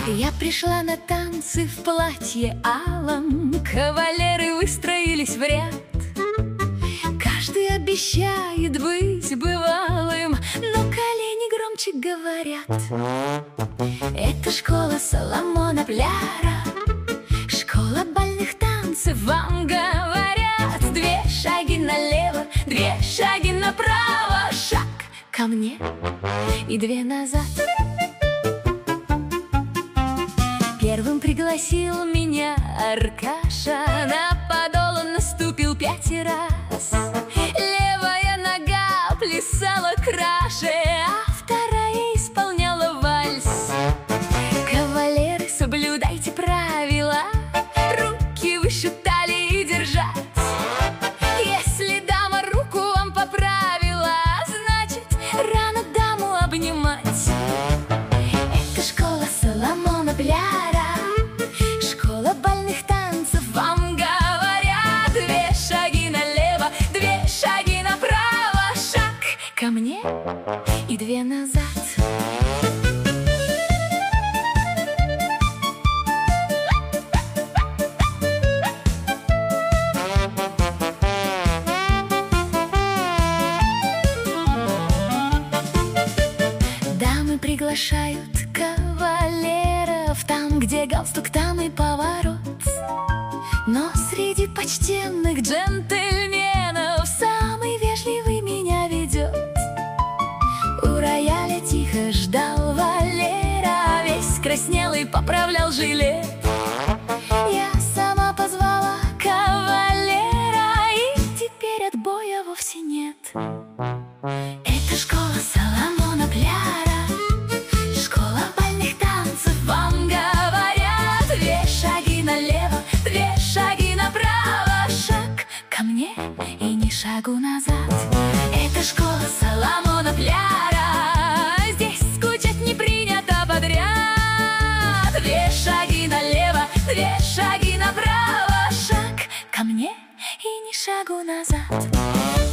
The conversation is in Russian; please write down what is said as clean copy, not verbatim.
Я пришла на танцы в платье алом, кавалеры выстроились в ряд. Каждый обещает быть бывалым, но колени громче говорят. Это школа Соломона Пляра, школа бальных танцев, вам говорят. 2 шаги налево, 2 шаги направо, шаг ко мне и 2 назад. Первым пригласил меня Аркаша, на подол он наступил 5 раз. Левая нога плясала краше, а вторая исполняла вальс. Кавалеры, соблюдайте правила, руки выше талии держать. Если дама руку вам поправила, значит, рано даму обнимать. Это школа Соломона Пляра, школа бальных танцев, вам говорят. 2 шаги налево, 2 шаги направо, шаг ко мне и 2 назад. Дамы приглашают кавалеров, там, где галстук, там и поворот. Но среди почтенных джентльменов самый вежливый меня ведет. У рояля тихо ждал Валера, весь краснел и поправлял жилет. Я сама позвала кавалера, и теперь отбоя вовсе нет. Это школа Соломона Пляра, школа бальных танцев, вам говорят. 2 шаги налево, 2 шаги направо, шаг ко мне и ни шагу назад. Это школа Соломона Пляра, здесь скучать не принято подряд. 2 шаги налево, 2 шаги направо, шаг ко мне и ни шагу назад.